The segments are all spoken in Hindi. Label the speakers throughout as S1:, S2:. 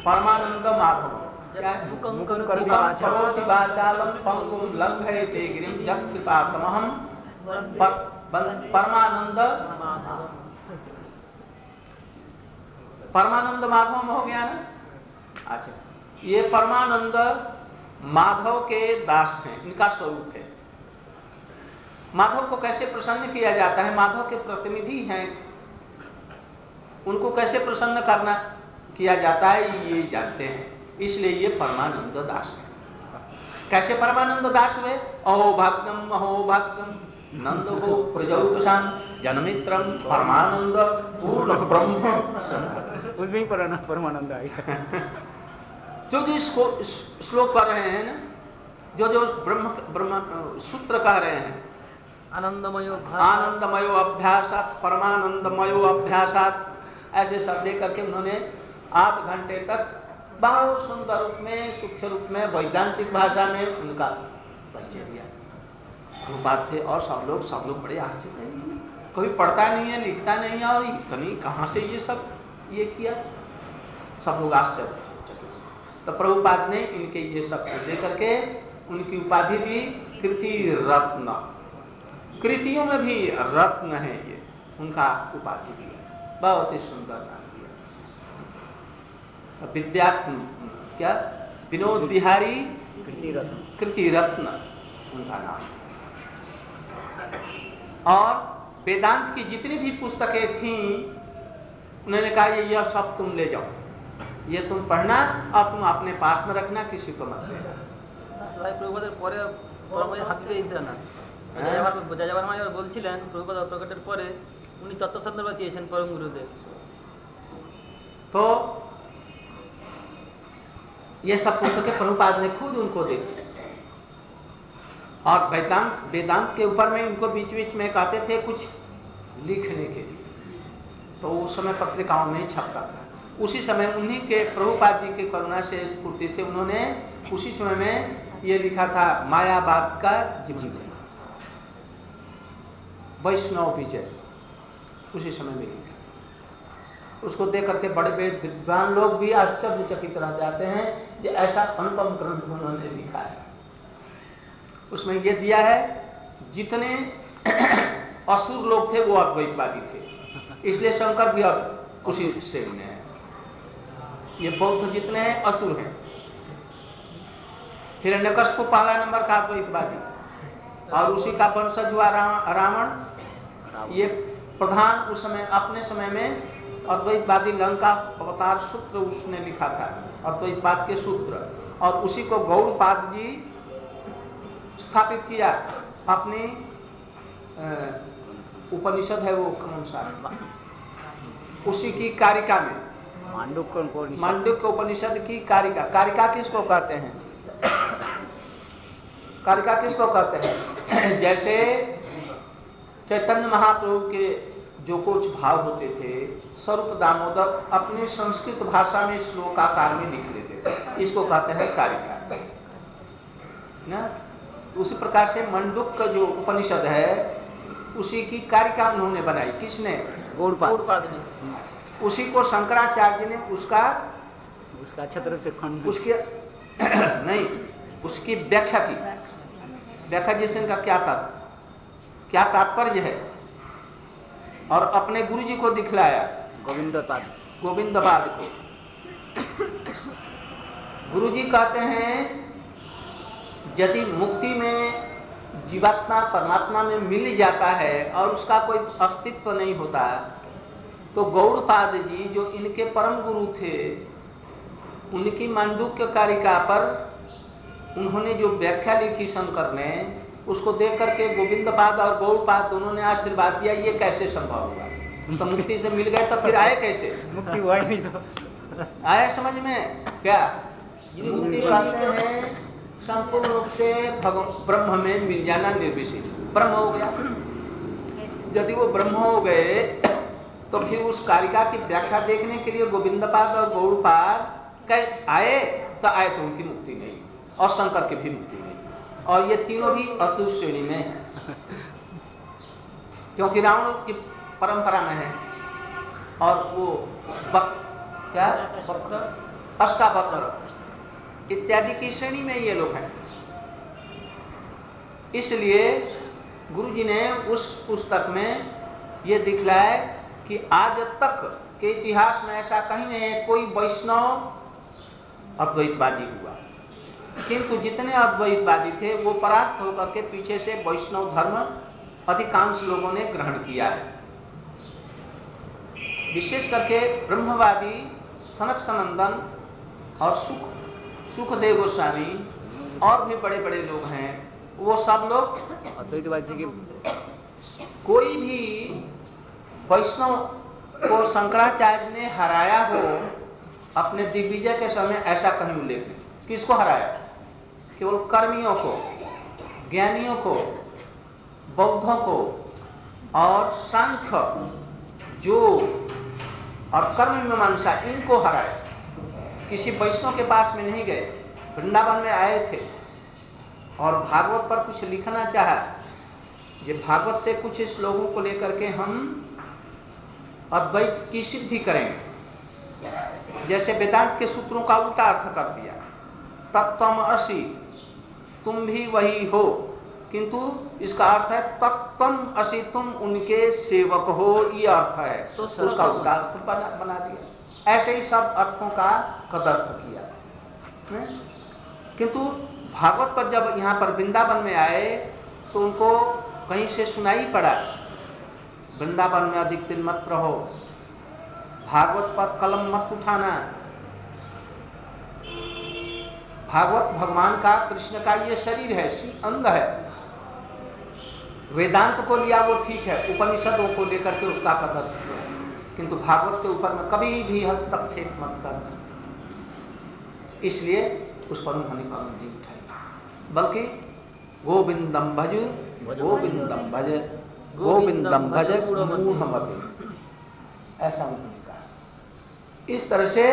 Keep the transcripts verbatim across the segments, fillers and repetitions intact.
S1: परमानंद माधव करोति वाचालं पंगुं लंघयते गिरिं यत्कृपातमहं परमानंद परमानंद माधव हो गया ना। अच्छा, ये परमानंद माधव के दास हैं, इनका स्वरूप है। माधव को कैसे प्रसन्न किया जाता है, माधव के प्रतिनिधि हैं, उनको कैसे प्रसन्न करना किया जाता है ये जानते हैं, इसलिए ये परमानंद दास है। कैसे परमानंद दास हुए? अहो भाग्यम अहो भाग्यम नंद हो प्रजौकशान जनमित्रम परमानंद पूर्ण ब्रह्म।
S2: उसमें ही परमानंद आई।
S1: जो जो इसको श्लोक कर रहे हैं ना, जो जो ब्रह्म ब्रह्म सूत्र कह रहे हैं,
S3: आनंदमयो
S1: आनंदमयो अभ्यासात परमानंदमयो अभ्यासात, ऐसे शब्द करके उन्होंने आठ घंटे तक बहुत सुंदर रूप में सूक्ष्म रूप में वैदांतिक भाषा में उनका परिचय दिया। बात थे और सब लोग सब लोग बड़े आश्चर्य हैं, कोई पढ़ता नहीं है लिखता नहीं है और इतनी कहाँ से ये सब ये किया, सब लोग आश्चर्य। तो प्रभुपाद ने इनके ये सब दे करके उनकी उपाधि दी कृति रत्न, कृतियों में भी रत्न है ये, उनका उपाधि दिया, बहुत ही सुंदर नाम दिया। विद्या क्या विनोद बिहारी
S2: कृति रत्न,
S1: कृति रत्न उनका नाम। और वेदांत की जितनी भी पुस्तकें थीं उन्होंने कहा ये यह सब तुम ले जाओ, ये तुम पढ़ना और तुम अपने पास में रखना, किसी को मत देना।
S3: বলছিলেন প্রভুপাদ প্রকটের পরে উনি তত্ত্ব সন্দর্ভ চেয়েছেন পরম গুরুদেব।
S1: तो ये सब पुस्तकें प्रभुपाद ने खुद उनको दी। और वेदांत वेदांत के ऊपर में उनको बीच बीच में कहते थे कुछ लिखने के लिए, तो उस समय पत्रिकाओं में छपता था। उसी समय उन्हीं के प्रभुपाद जी के करुणा से स्फूर्ति से उन्होंने उसी समय में ये लिखा था मायावाद का जीवन चरित्र, वैष्णव विजय, उसी समय में लिखा। उसको देख करके बड़े बड़े विद्वान लोग भी आश्चर्यचकित रह जाते हैं कि ऐसा अनुपम ग्रंथ उन्होंने लिखा है। उसमें ये दिया है जितने असुर लोग थे वो अद्वैतवादी थे, इसलिए शंकर भी अब उसी श्रेणी में है। ये बौद्ध जितने हैं असुर हैं। हिरण्यकश्यप को पहला नंबर का अद्वैतवादी और उसी का वंशज हुआ रावण। ये प्रधान उस समय अपने समय में अद्वैतवादी लंका अवतार सूत्र उसने लिखा था, अद्वैतवाद के सूत्र, और उसी को गौड़पाद जी स्थापित किया। अपनी उपनिषद है वो कौन सा, उसी की कारिका में मांडुक्य उपनिषद की कारिका। कारिका किसको कहते हैं? कारिका किसको कहते हैं? जैसे चैतन्य महाप्रभु के जो कुछ भाव होते थे, स्वरूप दामोदर अपने संस्कृत भाषा में श्लोकाकार में लिख लेते थे, इसको कहते हैं कारिका ना। उसी प्रकार से मंडूक का जो उपनिषद है उसी की कारिका उन्होंने बनाई। किसने?
S3: गौड़पाद ने।
S1: उसी को शंकराचार्य ने उसका
S2: उसका अच्छा तरह से खंड
S1: उसकी नहीं उसकी व्याख्या की। व्याख्या जैसे इनका क्या था, क्या तात्पर्य है, और अपने गुरु जी को दिखलाया,
S2: गोविंदपाद
S1: गोविंदपाद को। गुरु जी कहते हैं यदि मुक्ति में जीवात्मा परमात्मा में मिल जाता है और उसका कोई अस्तित्व नहीं होता, तो गौड़पाद जी जो इनके परम गुरु थे, उनकी मांडुक्य कारिका पर उन्होंने जो व्याख्या लिखी शंकर ने, उसको देख करके गोविंदपाद और गौड़पाद दोनों ने आशीर्वाद दिया। ये कैसे संभव हुआ? तो मुक्ति से मिल गए तो फिर आए कैसे?
S2: मुक्ति हुआ ही नहीं तो
S1: आया समझ में क्या? मुक्ति कहते हैं संपूर्ण रूप से ब्रह्म में मिल जाना, निर्विशेष ब्रह्म हो गया। यदि वो ब्रह्म हो गए तो फिर उस कारिका की व्याख्या देखने के लिए गोविंदपाद और गौड़पाद आए, तो आए तो उनकी मुक्ति नहीं, और शंकर की भी मुक्ति नहीं, और ये तीनों भी असुर श्रेणी में है, क्योंकि रावण की परंपरा में है। और वो बक, क्या बक्र अष्टावक्र इत्यादि की श्रेणी में ये लोग हैं। इसलिए गुरुजी ने उस पुस्तक में ये दिखलाया कि आज तक के इतिहास में ऐसा कहीं नहीं है कोई वैष्णव अद्वैतवादी हुआ, किंतु जितने अद्वैतवादी थे वो परास्त होकर के पीछे से वैष्णव धर्म अधिकांश लोगों ने ग्रहण किया है। विशेष करके ब्रह्मवादी सनक सनंदन और सुख सुखदेव गोस्वामी और भी बड़े बड़े लोग हैं, वो सब लोग
S2: अद्वैतवादी के
S1: कोई भी वैष्णव को शंकराचार्य ने हराया हो अपने दिग्विजय के समय, ऐसा कहीं उल्लेख नहीं। किसको हराया? केवल कर्मियों को, ज्ञानियों को, बौद्धों को और सांख्य जो और कर्म मीमांसा, इनको हराया। किसी वैष्णव के पास में नहीं गए, वृंदावन में आए थे और भागवत पर कुछ लिखना चाहा। ये भागवत से कुछ इस लोगों को लेकर के हम अद्वैत की सिद्धि करेंगे। जैसे वेदांत के सूत्रों का उल्टा अर्थ कर दिया, तत्त्वम असि, तुम भी वही हो, किंतु इसका अर्थ है तत्त्वम असि, तुम उनके सेवक हो, ये अर्थ है। तो उसका उल्टा अर्थ बना, बना दिया। ऐसे ही सब अर्थों का कदर्थ किया। किंतु भागवत पर जब यहाँ पर वृंदावन में आए तो उनको कहीं से सुनाई पड़ा, वृंदावन में अधिक दिन मत रहो, भागवत पर कलम मत उठाना, भागवत भगवान का, कृष्ण का ये शरीर है, सी अंग है। वेदांत को लिया वो ठीक है, उपनिषदों को लेकर के उसका कदर किया, किंतु भागवत के ऊपर में कभी भी हस्तक्षेप मत करना। इसलिए उस पर उन्होंने कलम नहीं उठाई, बल्कि गोविंदम भज गोविंदम भज गोविंदम भज मूढ़मते, ऐसा उन्होंने कहा। इस तरह से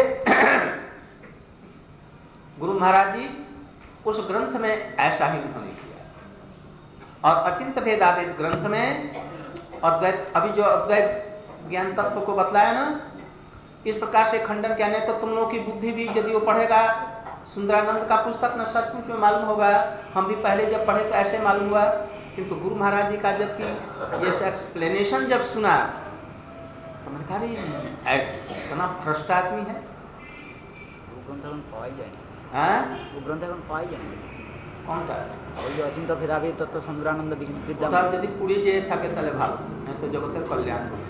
S1: गुरु महाराज जी उस ग्रंथ में ऐसा ही उन्होंने किया। और अचिंत भेदाभेद ग्रंथ में अद्वैत, अभी जो अद्वैत ज्ञान तत्व को बतलाया ना, इस प्रकार से खंडन क्या, नहीं तो तुम लोगों की बुद्धि भी यदि वो पढ़ेगा सुंदरानंद का पुस्तक न, सचमुच में मालूम होगा। हम भी पहले जब पढ़े तो ऐसे मालूम हुआ, किंतु गुरु महाराज जी का जबकि ये एक्सप्लेनेशन जब सुना तो मैंने कहा ऐसे इतना भ्रष्ट आदमी है।
S2: वो ग्रंथ এখন পাওয়াই যায় না।
S1: हाँ,
S2: वो ग्रंथ এখন পাওয়াই যায় না।
S1: कौन का?
S2: ওই যে অচিন্ত ভেদাভেদ তত্ত্ব সুন্দরানন্দ বিদ্যা
S1: ওটা যদি পুড়ে যেয়ে থাকে তাহলে ভালো, नहीं तो जगतेर कल्याण होगा।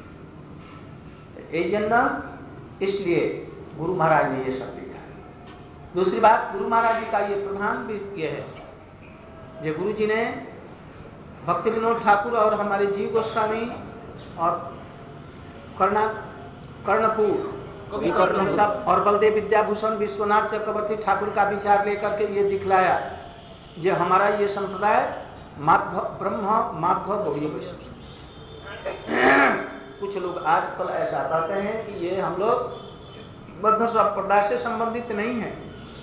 S1: এই জন্য इसलिए गुरु महाराज ने ये सब लिखा। दूसरी बात, गुरु महाराज जी का ये प्रधान भी ये है, जो गुरु जी ने भक्ति विनोद ठाकुर और हमारे जीव गोस्वामी और कर्णा कर्णपुर सब और बलदेव विद्याभूषण विश्वनाथ चक्रवर्ती ठाकुर का विचार लेकर के ये दिखलाया, ये हमारा ये संप्रदाय माध्व ब्रह्म माध्व गौड़ीय वैष्णव। कुछ लोग आजकल ऐसा कहते हैं कि ये हम लोग बद्ध संप्रदाय से संबंधित नहीं है,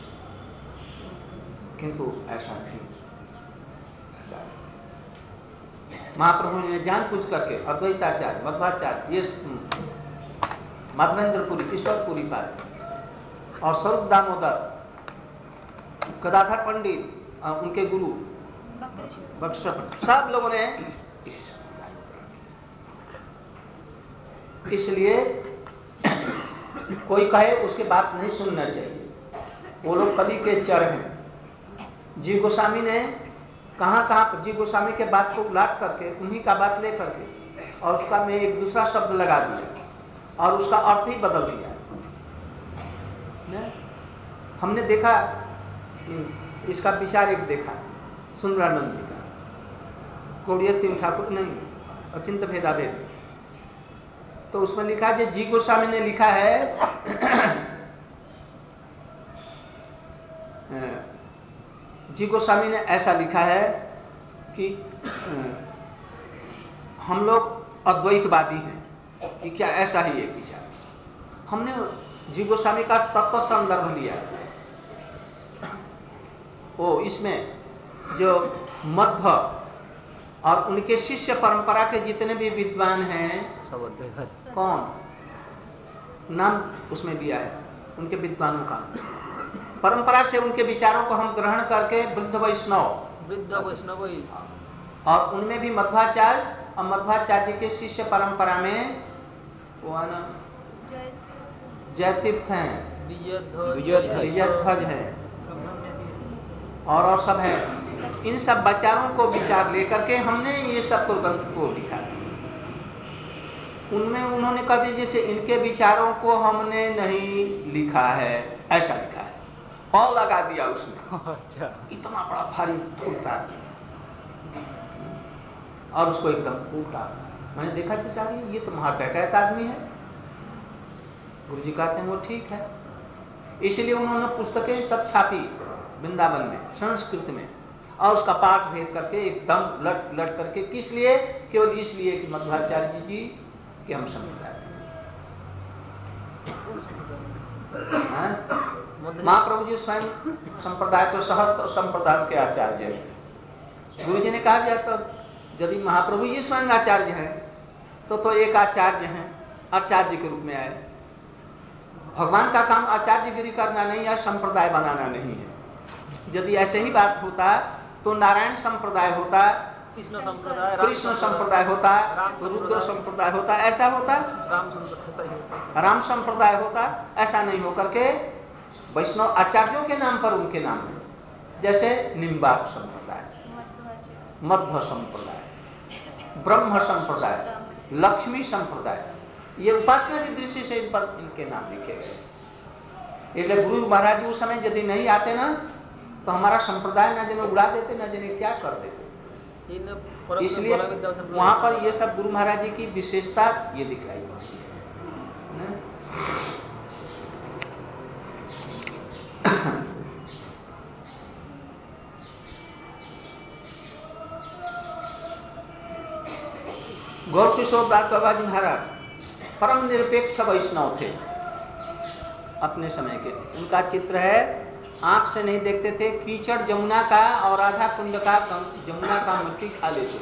S1: किंतु ऐसा नहीं। ऐसा महाप्रभु ने जान पूछ करके अद्वैताचार्य, मध्वाचार्य, ये माधवेंद्रपुरी, ईश्वरपुरी पाद और स्वरूप दामोदर, गदाधर पंडित, उनके गुरु बक्सर पंडित, सब लोगों ने इसलिए कोई कहे उसकी बात नहीं सुनना चाहिए। वो लोग कली के चर हैं। जी गोस्वामी ने कहाँ कहाँ जी गोस्वामी के बात को उलाट करके उन्हीं का बात ले करके और उसका में एक दूसरा शब्द लगा दिया और उसका अर्थ ही बदल दिया। हमने देखा, इसका विचार एक देखा सुंदरानंद जी का, गौड़ीय तीन ठाकुर नहीं, अचिंत भेदाभेद, तो उसमें लिखा है, जी गोस्वामी ने लिखा है, जी गोस्वामी ने ऐसा लिखा है कि हम लोग अद्वैतवादी हैं, कि क्या ऐसा ही एक विचार। हमने जी गोस्वामी का तत्व संदर्भ लिया, वो इसमें जो मध्व और उनके शिष्य परंपरा के जितने भी विद्वान हैं,
S2: सब अद्वैत,
S1: कौन नाम उसमें दिया है, उनके विद्वानों का। परंपरा से उनके विचारों को हम ग्रहण करके वृद्ध वैष्णव
S3: वृद्ध वैष्णव ही
S1: और उनमें भी मध्वाचार्य और मध्वाचार्य जी के शिष्य परंपरा में वो है ना जयतीर्थ हैं, विजयध्वज है और और सब है। इन सब विचारों को विचार लेकर के हमने ये सब ग्रंथ को लिखा। उनमें उन्होंने कहा जैसे इनके विचारों को हमने नहीं लिखा है, ऐसा लिखा है और लगा दिया उसमें।
S2: अच्छा,
S1: इतना बड़ा भारी धूलता और उसको एकदम उल्टा। मैंने देखा कि सारी ये तो महाडकैत आदमी है। गुरुजी कहते हैं वो ठीक है। इसलिए उन्होंने पुस्तकें सब छापी वृंदावन में संस्कृत में और उसका पाठ भेद करके एकदम लट लट करके, किस लिए? केवल इसलिए कि मध्वाचार्य जी के हम संप्रदाय महाप्रभु जी स्वयं संप्रदाय तो सहस्त्र संप्रदाय के आचार्य हैं। गुरु जी ने कहा जाए तो यदि महाप्रभु जी स्वयं आचार्य हैं तो तो एक आचार्य हैं, आचार्य के रूप में आए। भगवान का काम आचार्यगिरी करना नहीं या संप्रदाय बनाना नहीं है। यदि ऐसे ही बात होता तो नारायण संप्रदाय होता,
S3: कृष्ण संप्रदाय
S1: कृष्ण संप्रदाय होता, रुद्र संप्रदाय होता, ऐसा होता,
S3: राम संप्रदाय
S1: राम संप्रदाय होता। ऐसा नहीं होकर के वैष्णव आचार्यों के नाम पर उनके नाम है, जैसे निम्बार्क संप्रदाय, मध्व संप्रदाय, ब्रह्म संप्रदाय, लक्ष्मी संप्रदाय, ये उपासना की दृष्टि से इन पर इनके नाम लिखे गए। इसलिए गुरु महाराज जी उस समय यदि नहीं आते ना तो हमारा संप्रदाय न जाने उड़ा देते, न जाने क्या कर देते। इसलिए वहां पर ये सब गुरु महाराज जी की विशेषता ये दिखाई पड़ती है। गौर किशोर दास बाबा जी महाराज परम निरपेक्ष वैष्णव थे अपने समय के। उनका चित्र है, आंख से नहीं देखते थे, कीचड़ जमुना का और राधा कुंड का जमुना का मिट्टी खा लेते,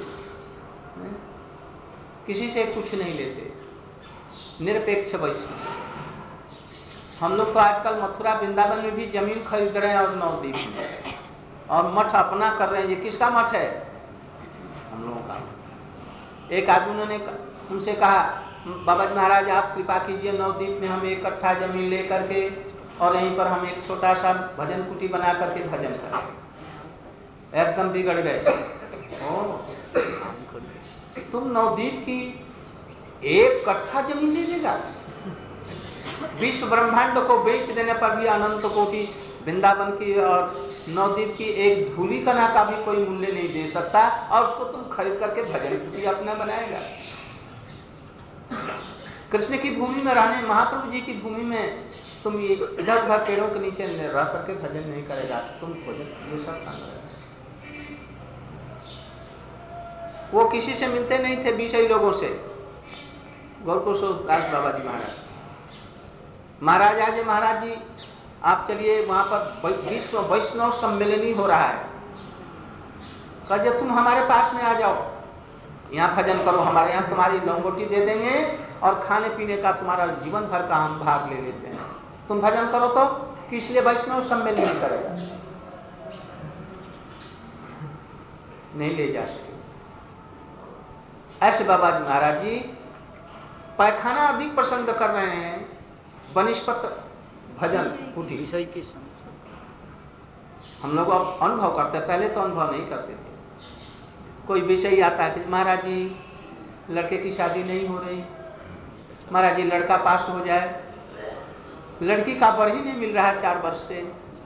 S1: किसी से कुछ नहीं लेते, निरपेक्ष वैष्णव। हम लोग तो आजकल मथुरा वृंदावन में भी जमीन खरीद रहे हैं और नवद्वीप में, और मठ अपना कर रहे हैं। ये किसका मठ है? हम लोगों का। एक आदमी ने उनसे कहा, बाबा जी महाराज आप कृपा कीजिए, नवद्वीप में हम एक कट्ठा जमीन लेकर के और यहीं पर हम एक छोटा सा भजन कुटी बना करके भजन करें। एकदम बिगड़ गए। तुम नवद्वीप की एक कट्ठा जमीन ले लेगा? विश्व ब्रह्मांड को बेच देने पर भी अनंत कोटि वृंदावन की और नवद्वीप की एक धूली कणा का भी कोई मूल्य नहीं दे सकता, और उसको तुम खरीद करके भजन कुटी अपना बनाएगा। कृष्ण की भूमि में रहने, महाप्रभु जी की भूमि में तुम ये इधर उधर पेड़ों के नीचे रह करके भजन नहीं करेगा, तुम भजन ये सब काम करेगा। वो किसी से मिलते नहीं थे, विषयी लोगों से। गौरकिशोर दास बाबा जी महाराज महाराज आज महाराज जी आप चलिए, वहां पर विश्व वैष्णव सम्मेलनी हो रहा है, कहे तुम हमारे पास में आ जाओ, यहाँ भजन करो, हमारे यहाँ तुम्हारी लंगोटी दे देंगे और खाने पीने का तुम्हारा जीवन भर का हम भाग ले लेते हैं, तुम भजन करो। तो किस लिए वैष्णव सम्मेलन नहीं करेगा? नहीं ले जा सके। ऐसे बाबा जी महाराज जी पैखाना अधिक पसंद कर रहे हैं, वनिस्पत भजन कुटी।
S2: विषय की
S1: हम लोग अब अनुभव करते हैं, पहले तो अनुभव नहीं करते थे। कोई विषय आता है कि महाराज जी लड़के की शादी नहीं हो रही, महाराज जी लड़का पास हो जाए, लड़की का वर ही नहीं मिल रहा है चार वर्ष से,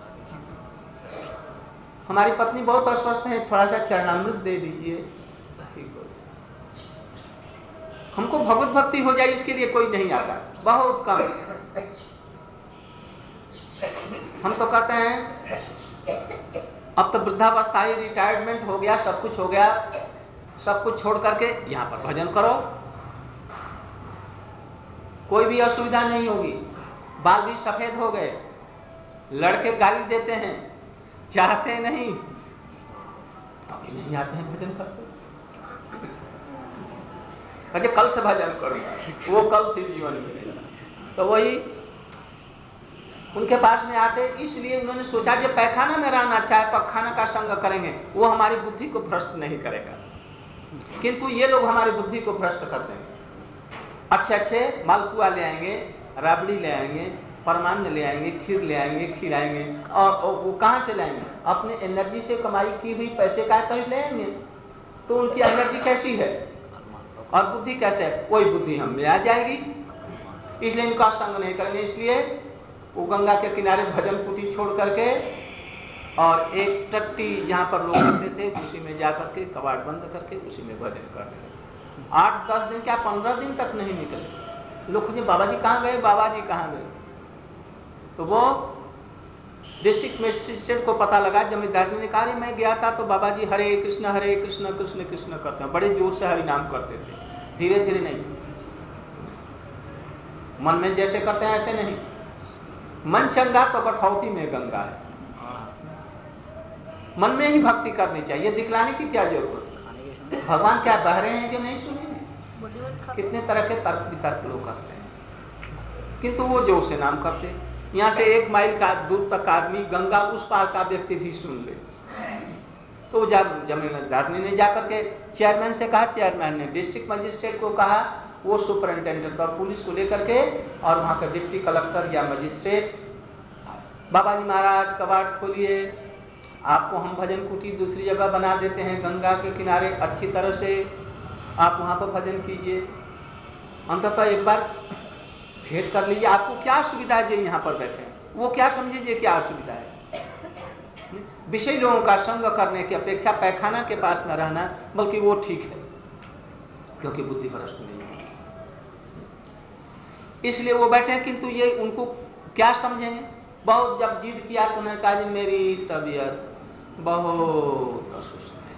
S1: हमारी पत्नी बहुत अस्वस्थ है, थोड़ा सा चरणामृत दे दीजिए, ठीक हो। हमको भगवत भक्ति हो जाए इसके लिए कोई नहीं आता, बहुत कम। हम तो कहते हैं अब तो वृद्धावस्था ही, रिटायरमेंट हो गया, सब कुछ हो गया, सब कुछ छोड़ करके यहाँ पर भजन करो, कोई भी असुविधा नहीं होगी। बाल भी सफेद हो गए, लड़के गाली देते हैं, चाहते नहीं, तभी नहीं आते हैं भजन करते। अच्छा कल से भजन करो, वो कल फिर जीवन में। तो वही उनके पास में आते, इसलिए उन्होंने सोचा जो पैखाना में रहना अच्छा है, पखाना का संग करेंगे, वो हमारी बुद्धि को भ्रष्ट नहीं करेगा। किंतु ये लोग हमारी बुद्धि को भ्रष्ट कर देंगे। अच्छे अच्छे मालपुआ ले आएंगे, राबड़ी ले आएंगे, परमान्न ले आएंगे, खीर ले आएंगे, खिलाएंगे, और, और वो कहाँ से लाएंगे? अपने एनर्जी से कमाई की हुई पैसे का तो ले आएंगे। तो उनकी एनर्जी कैसी है और बुद्धि कैसे है? वही बुद्धि हम में आ जाएगी। इसलिए इनका संग नहीं करेंगे। इसलिए वो गंगा के किनारे भजन कुटी छोड़ करके और एक टट्टी जहाँ पर लोग रहते थे उसी में जाकर के कबाड़ बंद करके उसी में भजन कर रहे। आठ दस दिन क्या पंद्रह दिन तक नहीं निकले। लोग खोजे बाबा जी कहाँ गए, बाबा जी कहाँ गए। तो वो डिस्ट्रिक्ट मजिस्ट्रेट को पता लगा, जमींदार ने कहा मैं गया था तो बाबा जी हरे कृष्ण हरे कृष्ण कृष्ण कृष्ण करते हैं, बड़े जोर से हरि नाम करते थे, धीरे धीरे नहीं, मन में जैसे करते हैं ऐसे नहीं। मन चंगा तो कठौती में गंगा है। मन में ही भक्ति करनी चाहिए, दिखलाने की क्या जरूरत। भगवान क्या बह रहे हैं जो नहीं सुनेंगे? कितने तरह के तर्क वितर्क लोग करते हैं, किंतु वो जोर से नाम करते। यहाँ से एक माइल का दूर तक आदमी, गंगा उस पार का व्यक्ति भी सुन ले। तो जमींदार ने जाकर के चेयरमैन से कहा, चेयरमैन ने डिस्ट्रिक्ट मजिस्ट्रेट को कहा, वो सुपरिंटेंडेंट और पुलिस को लेकर के और वहाँ का डिप्टी कलेक्टर या मजिस्ट्रेट, बाबा जी महाराज कबाड़ खोलिए, आपको हम भजन कुटी दूसरी जगह बना देते हैं गंगा के किनारे, अच्छी तरह से आप वहाँ पर भजन कीजिए, अंततः एक बार भेंट कर लीजिए, आपको क्या सुविधा है जो यहाँ पर बैठे हैं, वो क्या समझिए क्या असुविधा है। विषय लोगों का संग करने की अपेक्षा पैखाना के पास न रहना बल्कि वो ठीक है, क्योंकि बुद्धि भ्रष्ट नहीं है। इसलिए वो बैठे हैं, किंतु ये उनको क्या समझेंगे। बहुत जब जिद किया तो उन्होंने कहा जी मेरी तबीयत बहुत सुस्त है,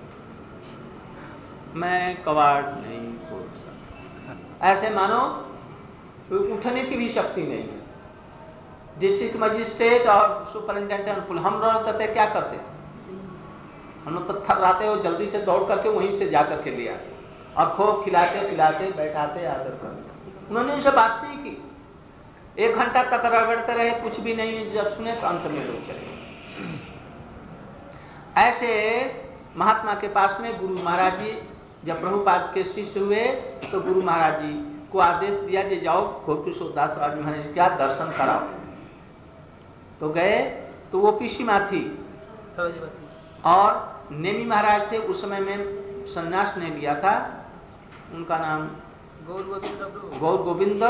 S1: मैं कबाड़ नहीं खोल सकता। ऐसे मानो उठने की भी शक्ति नहीं है। डिस्ट्रिक्ट मजिस्ट्रेट और सुपरिंटेंडेंट हम रहते थे, क्या करते, हम लोग तो थर्राते हो, जल्दी से दौड़ करके वहीं से जाकर के ले आते और खूब खिलाते खिलाते बैठाते आदर करते। उन्होंने उनसे बात नहीं की, एक घंटा तक रगड़ते रहे, कुछ भी नहीं, जब सुने तो अंत में लोग चले। ऐसे महात्मा के पास में गुरु महाराज जी जब प्रभुपाद के शिष्य हुए तो गुरु महाराज जी को आदेश दिया कि जाओ गोपीशोर दास महाराज क्या दर्शन कराओ। तो गए तो वो पिसी माँ थी और नेमी महाराज थे, उस समय में संन्यास ने लिया था, उनका नाम
S3: गौर गोविंद
S1: गौर गोविंद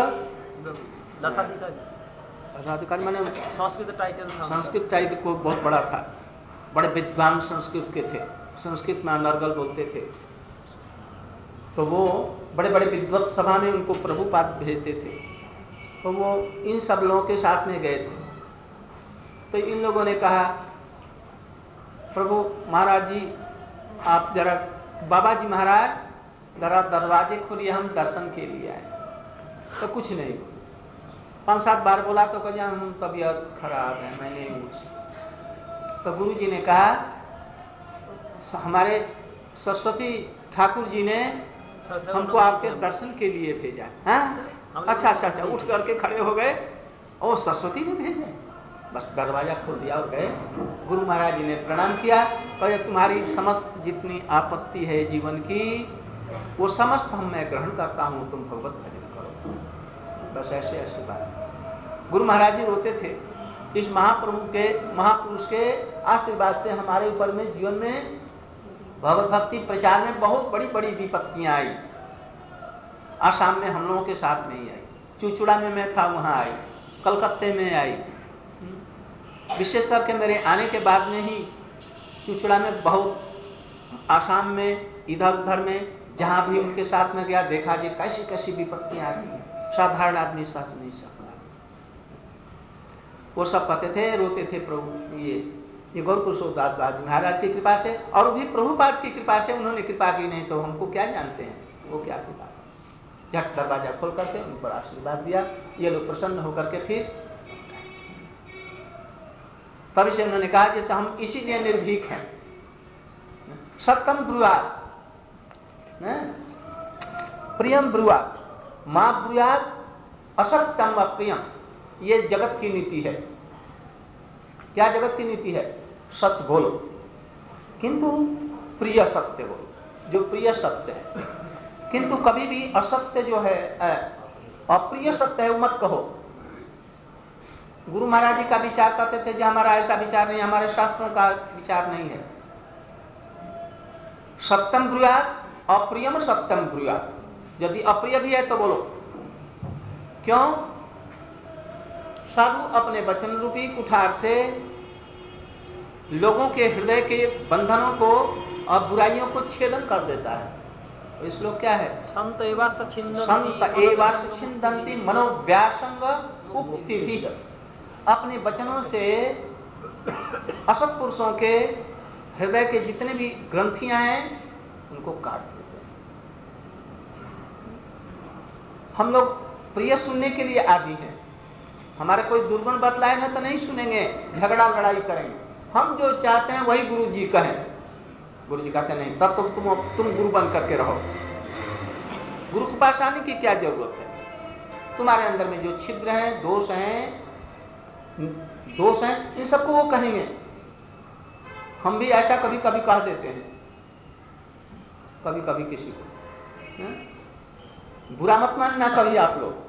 S3: दशाधिकारी,
S1: मैंने
S3: संस्कृत टाइटल था,
S1: संस्कृत टाइटल को बहुत बड़ा था, बड़े विद्वान संस्कृत के थे, संस्कृत में अनर्गल बोलते थे। तो वो बड़े बड़े विद्वत सभा में उनको प्रभुपाद भेजते थे। तो वो इन सब लोगों के साथ में गए थे। तो इन लोगों ने कहा प्रभु महाराज जी आप जरा, बाबा जी महाराज जरा दरवाजे खोलिए, हम दर्शन के लिए आए। तो कुछ नहीं, पांच सात बार बोला तो कहा हम तबीयत खराब है, मैं नहीं उठ। तो गुरु जी ने कहा हमारे सरस्वती ठाकुर जी ने हमको आपके दर्शन के लिए भेजा है। अच्छा अच्छा अच्छा, उठ करके खड़े हो गए, ओ सरस्वती ने भेजा, बस दरवाजा खोल दिया और गए। गुरु महाराज जी ने प्रणाम किया, कहा तुम्हारी समस्त जितनी आपत्ति है जीवन की वो समस्त हम मैं ग्रहण करता हूँ, तुम भगवत भजन करो। बस ऐसे ऐसी बात। गुरु महाराज जी रोते थे, इस महाप्रभु के महापुरुष के आशीर्वाद से हमारे ऊपर में जीवन में भगवत भक्ति प्रचार में बहुत बड़ी बड़ी विपत्तियां आई। आसाम में हम लोगों के साथ में ही आई, चुचुड़ा में मैं था वहां आई, कलकत्ते में आई, विशेष करके मेरे आने के बाद में ही चुचुड़ा में बहुत, आसाम में इधर उधर में जहां भी उनके साथ में गया देखा जी कैसी कैसी विपत्तियां आती हैं, साधारण आदमी सच नहीं सकता। वो सब कहते थे, रोते थे प्रभु ये ये गौरकिशोर दास महाराज की कृपा से और भी प्रभुपाद की कृपा से, उन्होंने कृपा की, नहीं तो हमको क्या जानते हैं वो क्या कृपा। झट दरवाजा खोल करके उन पर आशीर्वाद दिया, ये लोग प्रसन्न होकर के फिर तभी से उन्होंने कहा जैसे हम इसीलिए निर्भीक हैं, सत्यम ब्रुआत प्रियम ब्रुआत मां ब्रुआत असत्यम व प्रियम, ये जगत की नीति है। क्या जगत की नीति है? सच बोलो, किंतु प्रिय सत्य बोलो, जो प्रिय सत्य है। किंतु कभी भी असत्य जो है, अप्रिय सत्य है वो मत कहो। गुरु महाराज जी का विचार करते थे कि हमारा ऐसा विचार नहीं, हमारे शास्त्रों का विचार नहीं है। सत्यम ब्रूयात्, अप्रियम सत्यम ब्रूयात्। यदि अप्रिय भी है तो बोलो। क्यों? साधु अपने वचन रूपी कुठार से लोगों के हृदय के बंधनों को और बुराइयों को छेदन कर देता है। तो इस लोग क्या है?
S3: संत एवास छिंदन्ति
S1: संत एवास छिंदन्ति मनोव्यासंग उक्ति भी। अपने वचनों से असत पुरुषों के हृदय के जितने भी ग्रंथियां हैं उनको काट देते हैं। हम लोग प्रिय सुनने के लिए आदि हैं। हमारे कोई दुर्गुण बतलाए ना तो नहीं सुनेंगे, झगड़ा लड़ाई करेंगे। हम जो चाहते हैं वही गुरु जी कहें। गुरु जी कहते नहीं, तब तो तुम तुम गुरु बन करके रहो। गुरु के पास आने की क्या जरूरत है? तुम्हारे अंदर में जो छिद्र हैं, दोष हैं, दोष हैं, इन सबको वो कहेंगे। हम भी ऐसा कभी कभी कह देते हैं, कभी कभी किसी को। है? बुरा मत मानना कभी आप लोग।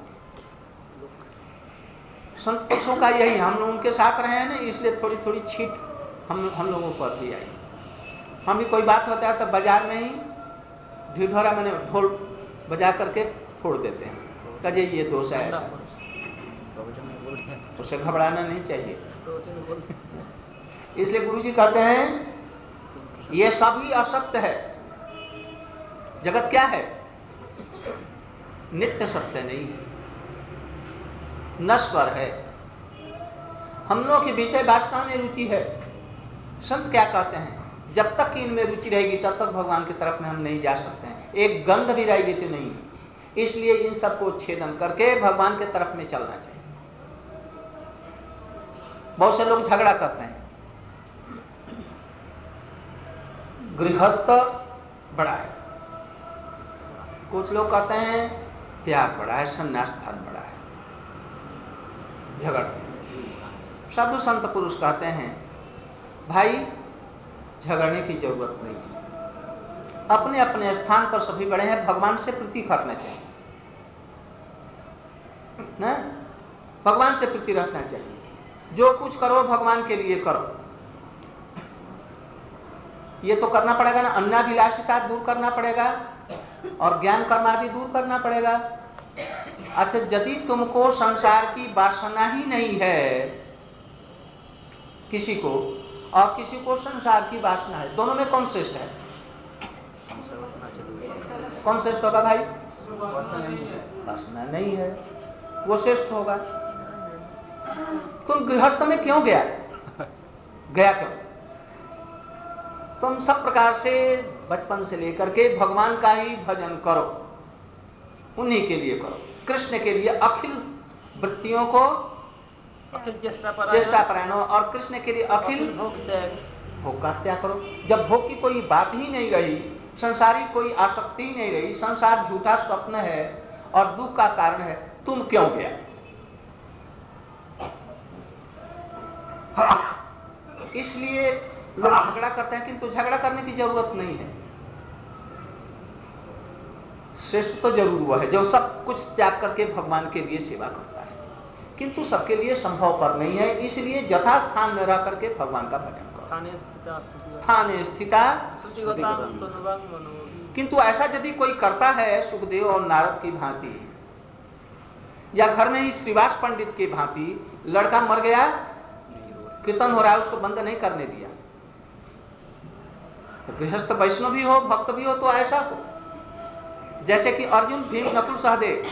S1: संत पुरुषों का यही, हम उनके साथ रहे हैं ना, इसलिए थोड़ी थोड़ी छीट हम हम लोगों पर भी आई। हम भी कोई बात होता है तो बाजार में ही ढिढोरा मैंने ढोल बजा करके फोड़ देते हैं, कहे ये दोष है ऐसा। उसे घबराना नहीं चाहिए। इसलिए गुरु जी कहते हैं ये सभी असत्य है। जगत क्या है? नित्य सत्य नहीं है, नश्वर है। हम लोगों की विषय वासना में रुचि है। संत क्या कहते हैं? जब तक कि इनमें रुचि रहेगी तब तक भगवान की तरफ में हम नहीं जा सकते हैं। एक गंध भी रहेगी तो नहीं। इसलिए इन सबको छेदन करके भगवान के तरफ में चलना चाहिए। बहुत से लोग झगड़ा करते हैं। गृहस्थ बड़ा है, कुछ लोग कहते हैं त्याग बड़ा है, संन्यास धर्म बड़ा है। झगड़ते। साधु संत पुरुष कहते हैं भाई झगड़ने की जरूरत नहीं है। अपने अपने स्थान पर सभी बड़े हैं, भगवान से प्रीति करना चाहिए ना, भगवान से प्रीति रखना चाहिए। जो कुछ करो भगवान के लिए करो। ये तो करना पड़ेगा ना, अन्नाभिलाषिता दूर करना पड़ेगा और ज्ञान कर्म आदि दूर करना पड़ेगा। अच्छा, यदि तुमको संसार की वासना ही नहीं है किसी को, और किसी को संसार की वासना है, दोनों में कौन श्रेष्ठ है? कौन श्रेष्ठ होगा भाई? वासना नहीं है, वो श्रेष्ठ होगा। तुम गृहस्थ में क्यों गया गया क्यों? तुम सब प्रकार से बचपन से लेकर के भगवान का ही भजन करो, उन्हीं के लिए करो, कृष्ण के लिए अखिल वृत्तियों को
S3: अखिल चेष्टा
S1: चेष्टा परायण हो, और कृष्ण के लिए अखिल
S3: भोग त्याग
S1: भोग का त्याग करो। जब भोग की कोई बात ही नहीं रही, संसारी कोई आसक्ति ही नहीं रही, संसार झूठा स्वप्न है और दुख का कारण है, तुम क्यों गया? इसलिए लोग झगड़ा करते हैं, किंतु झगड़ा करने की जरूरत नहीं है। श्रेष्ठ तो जरूर हुआ है जो सब कुछ त्याग करके भगवान के लिए सेवा करता है, किंतु सबके लिए संभव पर नहीं है। इसलिए यथा स्थान में रह करके भगवान का भजन करो। स्थाने स्थिता किंतु ऐसा यदि कोई करता है सुखदेव और नारद की भांति, या घर में ही श्रीवास पंडित की भांति, लड़का मर गया, कीर्तन हो रहा है, उसको बंद नहीं करने दिया। तो गृहस्थ वैष्णव भी हो, भक्त भी हो, तो ऐसा हो जैसे कि अर्जुन, भीम, नकुल, सहदेव,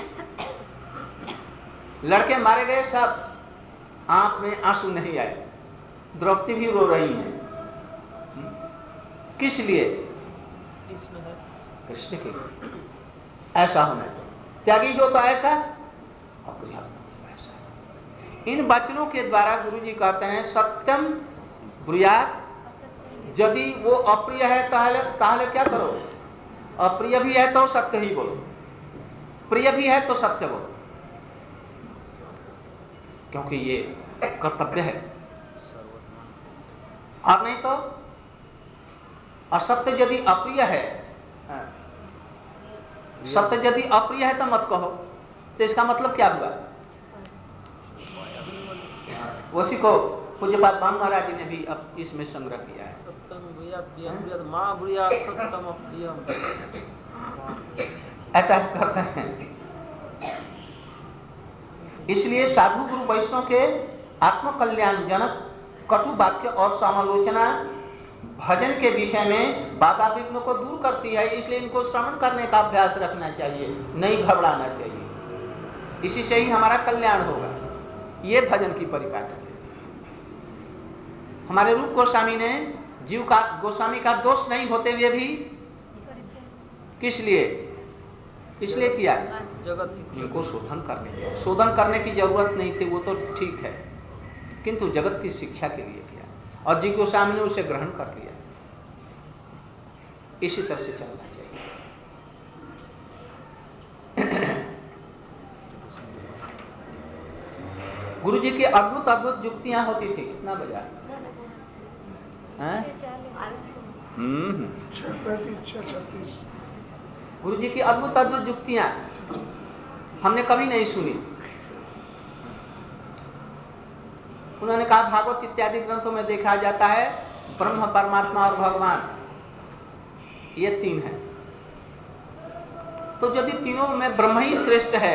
S1: लड़के मारे गए, सब आंख में आंसू नहीं आए, द्रौपदी भी रो रही है। किस लिए?
S3: कृष्ण है,
S1: कृष्ण के लिए। ऐसा होना चाहिए। त्यागी जो तो ऐसा और गृहस्थ तो ऐसा। इन वचनों के द्वारा गुरु जी कहते हैं सत्यम ब्रूयात्। यदि वो अप्रिय है ताहले ताहले क्या करो? अप्रिय भी है तो सत्य ही बोलो, प्रिय भी है तो सत्य बोलो। क्योंकि ये कर्तव्य है। और नहीं तो असत्य यदि अप्रिय है, सत्य यदि अप्रिय है तो मत कहो, तो इसका मतलब क्या हुआ? उसी को पूज्यपाद बाम महाराज जी ने भी अब इसमें संग्रह किया है। ऐसा करते हैं। इसलिए साधु गुरु वैष्णव के आत्मकल्याण जनक कटु वाक्य और समालोचना भजन के विषय में बाधा विघ्न को दूर करती है। इसलिए इनको श्रवण करने का अभ्यास रखना चाहिए, नहीं घबराना चाहिए। इसी से ही हमारा कल्याण होगा। ये भजन की परिपाटी है। हमारे रूप गोस्वामी ने जीव का गोस्वामी का दोष नहीं होते हुए भी किस लिए इसलिए किया
S3: जगत
S1: इनको शोधन करने के शोधन करने की जरूरत नहीं थी, वो तो ठीक है, किंतु जगत की शिक्षा के लिए किया और जी गोस्वामी ने उसे ग्रहण कर लिया। इसी तरह से चलना चाहिए। गुरु जी की अद्भुत अद्भुत युक्तियां होती थी। कितना बजा? हम्म गुरु जी की अद्भुत अद्भुत युक्तियां हमने कभी नहीं सुनी। उन्होंने कहा भागवत इत्यादि ग्रंथों में देखा जाता है ब्रह्म, परमात्मा और भगवान ये तीन है। तो यदि तीनों में ब्रह्म ही श्रेष्ठ है,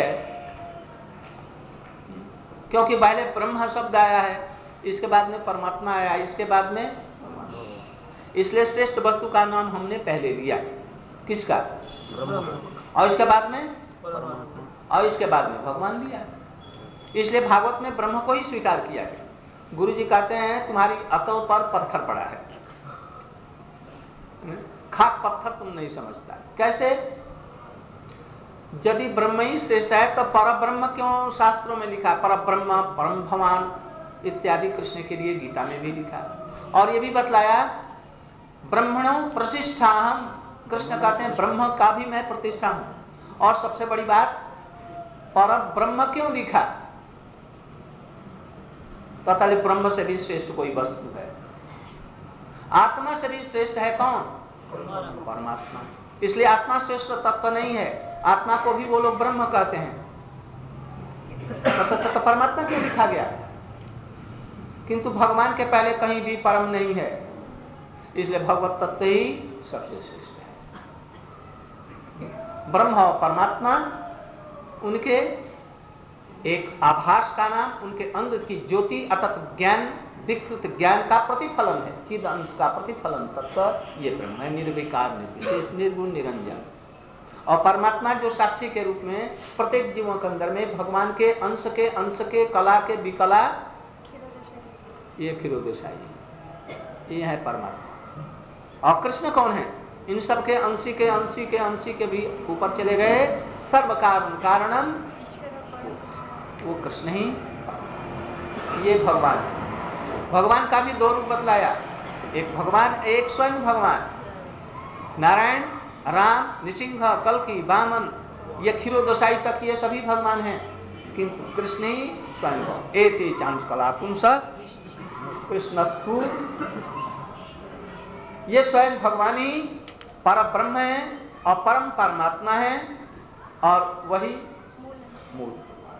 S1: क्योंकि पहले ब्रह्म शब्द आया है, इसके बाद में परमात्मा आया, इसके बाद में, इसलिए श्रेष्ठ वस्तु का नाम हमने पहले लिया। किसका? और इसके बाद में और इसके बाद में भगवान दिया। इसलिए भागवत में ब्रह्म को ही स्वीकार किया गया। गुरु जी कहते हैं तुम्हारी अकल पर पत्थर पड़ा है, खाक पत्थर तुम नहीं समझता। कैसे? यदि ब्रह्म ही श्रेष्ठ है तो पर ब्रह्म क्यों शास्त्रों में लिखा? पर ब्रह्म, परम भगवान इत्यादि कृष्ण के लिए गीता में भी लिखा। और ये भी बतलाया ब्रह्मणो प्रतिष्ठाहम, कृष्ण कहते हैं ब्रह्म का भी मैं प्रतिष्ठा हूं। और सबसे बड़ी बात, पर ब्रह्म क्यों लिखा? तथा ब्रह्म से भी श्रेष्ठ कोई वस्तु है। आत्मा से भी श्रेष्ठ है कौन? परमात्मा। इसलिए आत्मा श्रेष्ठ तत्व नहीं है, आत्मा को भी वो लोग ब्रह्म कहते हैं। तो परमात्मा क्यों लिखा गया? किंतु भगवान के पहले कहीं भी परम नहीं है, इसलिए भगवत तत्व ही सबसे श्रेष्ठ है। ब्रह्म और परमात्मा उनके एक आभास का नाम, उनके अंग की ज्योति अर्थात ज्ञान, विकृत ज्ञान का प्रतिफलन है, चिद अंश का प्रतिफलन तत्व ये ब्रह्म है, निर्विकार निर्विशेष निर्गुण निरंजन। और परमात्मा जो साक्षी के रूप में प्रत्येक जीवों के अंदर में भगवान के अंश के अंश के कला के विकला, ये क्षीरोदशाई, ये है परमात्मा। और कृष्ण कौन है? इन सब के अंशी के अंशी के अंशी के भी ऊपर चले गए, सर्व कारण कारणम, वो कृष्ण ही, ये भगवान है। भगवान का भी दो रूप बतलाया, एक भगवान, एक स्वयं भगवान। नारायण, राम, नृसिंह, कल्कि, वामन, ये क्षीरोदशाई तक ये सभी भगवान हैं, किंतु कृष्ण ही स्वयं है। एते चांस कला पुंस कृष्णस्तु, ये स्वयं भगवान ही पर ब्रह्म है और परम परमात्मा है और वही मूल।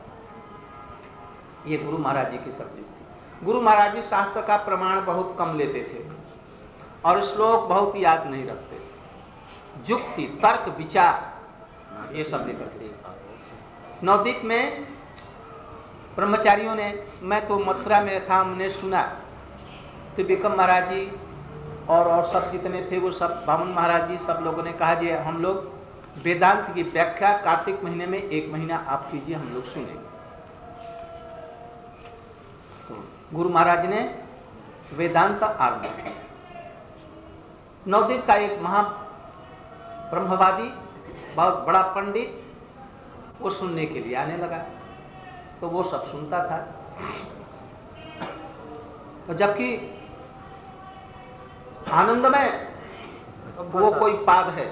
S1: ये गुरु महाराज जी की शब्द थी। गुरु महाराज जी शास्त्र का प्रमाण बहुत कम लेते थे और श्लोक बहुत याद नहीं रखते। युक्ति, तर्क, विचार ये सब लेकर थे। नवदीप में ब्रह्मचारियों ने, मैं तो मथुरा में था, हमने सुना तो विक्रम महाराज जी और और सब जितने थे वो सब, बामन महाराज जी, सब लोगों ने कहा जी हम लोग वेदांत की व्याख्या कार्तिक महीने में एक महीना आप कीजिए, हम लोग सुनेंगे। तो गुरु महाराज ने वेदांत आरंभ किया। नवदीप का एक महा ब्रह्मवादी, बहुत बड़ा पंडित, वो सुनने के लिए आने लगा, तो वो सब सुनता था। तो जबकि आनंदमय वो कोई पाद है,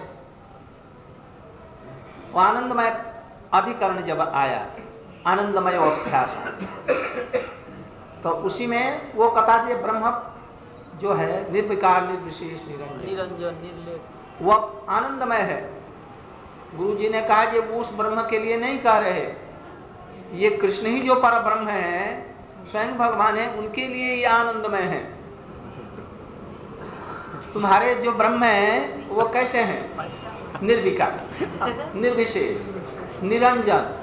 S1: वो आनंदमय अधिकरण जब आया, आनंदमय अभ्यास, तो उसी में वो कथा जे ब्रह्म जो है निर्विकार निर्विशेष निरंजन
S3: निरंजन निर्लेप
S1: वो आनंदमय है। गुरु जी ने कहा कि वो उस ब्रह्म के लिए नहीं कह रहे, ये कृष्ण ही जो पर ब्रह्म है, स्वयं भगवान है, उनके लिए ये आनंदमय है। तुम्हारे जो ब्रह्म है वो कैसे हैं? निर्विकार निर्विशेष निरंजन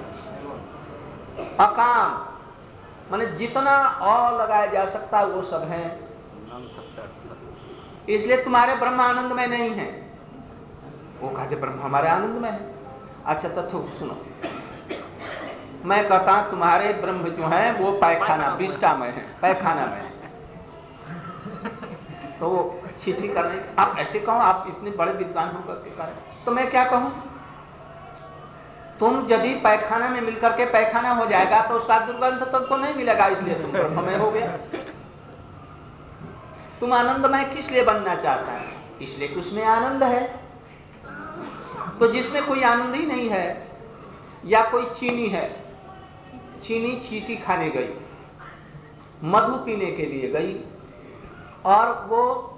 S1: अकाम, माने जितना और लगाया जा सकता है वो सब है, इसलिए तुम्हारे ब्रह्म आनंदमय नहीं है। वो कहा ब्रह्म हमारे आनंदमय है। अच्छा तो सुनो, मैं कहता तुम्हारे ब्रह्म जो है वो पैखाना बिस्टा में है, पैखाना में है। तो वो छीछी करने, आप ऐसे कहो, आप इतने बड़े विद्वान होकर के करें, तो मैं क्या कहूं? तुम यदि पैखाना में मिलकर के पैखाना हो जाएगा तो उसका दुर्गंध तुमको नहीं मिलेगा, इसलिए तुम ब्रह्ममय हो गया। तुम आनंदमय किस लिए बनना चाहता है? इसलिए कि उसमें आनंद है। तो जिसमें कोई आनंद ही नहीं है, या कोई चीनी है, चीनी चींटी खाने गई, मधु पीने के लिए गई, और वो